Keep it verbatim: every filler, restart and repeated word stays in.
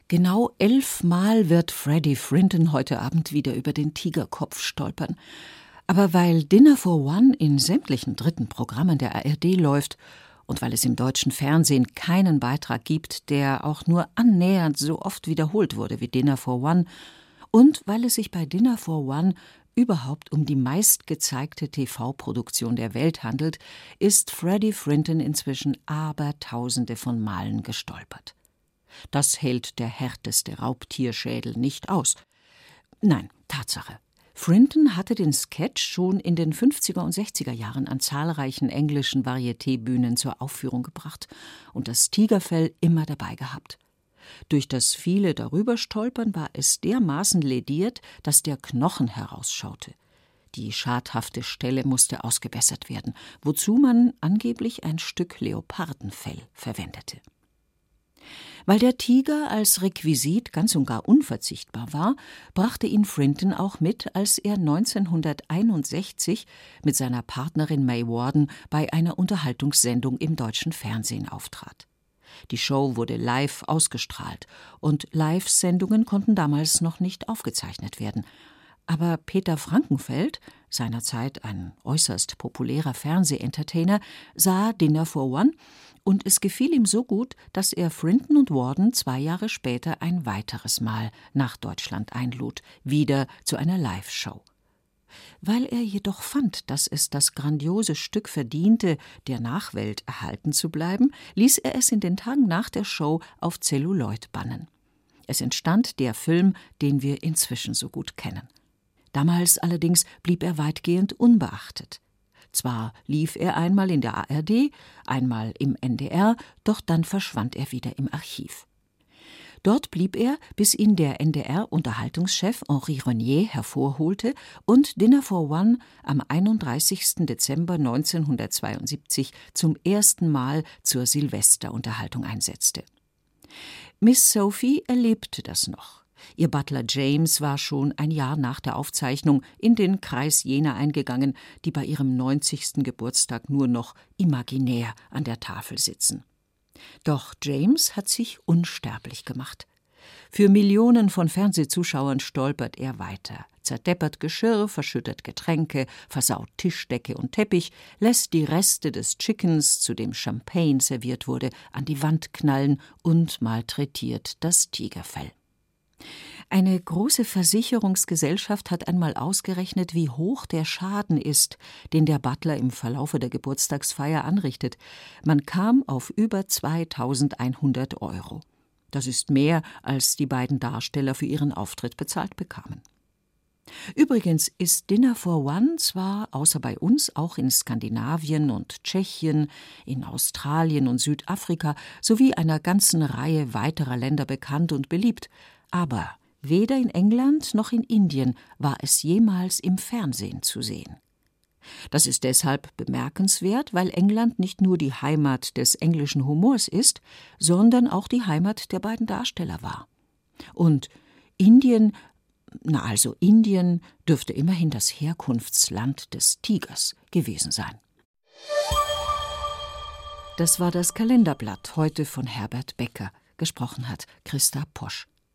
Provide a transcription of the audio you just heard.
Genau elfmal wird Freddie Frinton heute Abend wieder über den Tigerkopf stolpern. Aber weil Dinner for One in sämtlichen dritten Programmen der A R D läuft und weil es im deutschen Fernsehen keinen Beitrag gibt, der auch nur annähernd so oft wiederholt wurde wie Dinner for One, und weil es sich bei Dinner for One überhaupt um die meistgezeigte T V-Produktion der Welt handelt, ist Freddie Frinton inzwischen abertausende von Malen gestolpert. Das hält der härteste Raubtierschädel nicht aus. Nein, Tatsache. Frinton hatte den Sketch schon in den fünfziger und sechziger Jahren an zahlreichen englischen Varieté-Bühnen zur Aufführung gebracht und das Tigerfell immer dabei gehabt. Durch das viele darüberstolpern war es dermaßen lediert, dass der Knochen herausschaute. Die schadhafte Stelle musste ausgebessert werden, wozu man angeblich ein Stück Leopardenfell verwendete. Weil der Tiger als Requisit ganz und gar unverzichtbar war, brachte ihn Frinton auch mit, als er neunzehnhunderteinundsechzig mit seiner Partnerin May Warden bei einer Unterhaltungssendung im deutschen Fernsehen auftrat. Die Show wurde live ausgestrahlt und Live-Sendungen konnten damals noch nicht aufgezeichnet werden. Aber Peter Frankenfeld, seinerzeit ein äußerst populärer Fernsehentertainer, sah Dinner for One und es gefiel ihm so gut, dass er Frinton und Warden zwei Jahre später ein weiteres Mal nach Deutschland einlud, wieder zu einer Live-Show. Weil er jedoch fand, dass es das grandiose Stück verdiente, der Nachwelt erhalten zu bleiben, ließ er es in den Tagen nach der Show auf Zelluloid bannen. Es entstand der Film, den wir inzwischen so gut kennen. Damals allerdings blieb er weitgehend unbeachtet. Zwar lief er einmal in der A R D, einmal im N D R, doch dann verschwand er wieder im Archiv. Dort blieb er, bis ihn der N D R-Unterhaltungschef Henri Renier hervorholte und Dinner for One am einunddreißigsten Dezember neunzehnhundertzweiundsiebzig zum ersten Mal zur Silvesterunterhaltung einsetzte. Miss Sophie erlebte das noch. Ihr Butler James war schon ein Jahr nach der Aufzeichnung in den Kreis jener eingegangen, die bei ihrem neunzigsten Geburtstag nur noch imaginär an der Tafel sitzen. Doch James hat sich unsterblich gemacht. Für Millionen von Fernsehzuschauern stolpert er weiter, zerdeppert Geschirr, verschüttet Getränke, versaut Tischdecke und Teppich, lässt die Reste des Chickens, zu dem Champagne serviert wurde, an die Wand knallen und malträtiert das Tigerfell. Eine große Versicherungsgesellschaft hat einmal ausgerechnet, wie hoch der Schaden ist, den der Butler im Verlaufe der Geburtstagsfeier anrichtet. Man kam auf über zweitausendeinhundert Euro. Das ist mehr, als die beiden Darsteller für ihren Auftritt bezahlt bekamen. Übrigens ist Dinner for One zwar außer bei uns auch in Skandinavien und Tschechien, in Australien und Südafrika sowie einer ganzen Reihe weiterer Länder bekannt und beliebt, aber weder in England noch in Indien war es jemals im Fernsehen zu sehen. Das ist deshalb bemerkenswert, weil England nicht nur die Heimat des englischen Humors ist, sondern auch die Heimat der beiden Darsteller war. Und Indien, na also Indien, dürfte immerhin das Herkunftsland des Tigers gewesen sein. Das war das Kalenderblatt, heute von Herbert Becker. Gesprochen hat Christa Posch.